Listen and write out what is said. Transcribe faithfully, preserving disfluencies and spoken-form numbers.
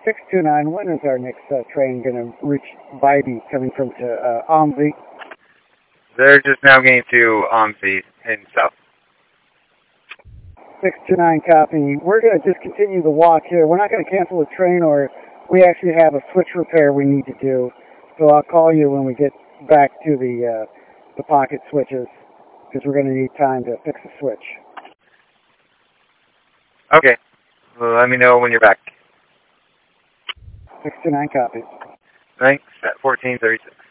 six two nine, when is our next uh, train going to reach Bybee coming from to uh, Omsey? They're just now getting to Omsey in south. six two nine copy. We're going to just continue the walk here. We're not going to cancel the train, or we actually have a switch repair we need to do. So I'll call you when we get back to the uh, the pocket switches, because we're going to need time to fix the switch. Okay. Well, let me know when you're back. six two nine copy. Thanks, at fourteen thirty-six.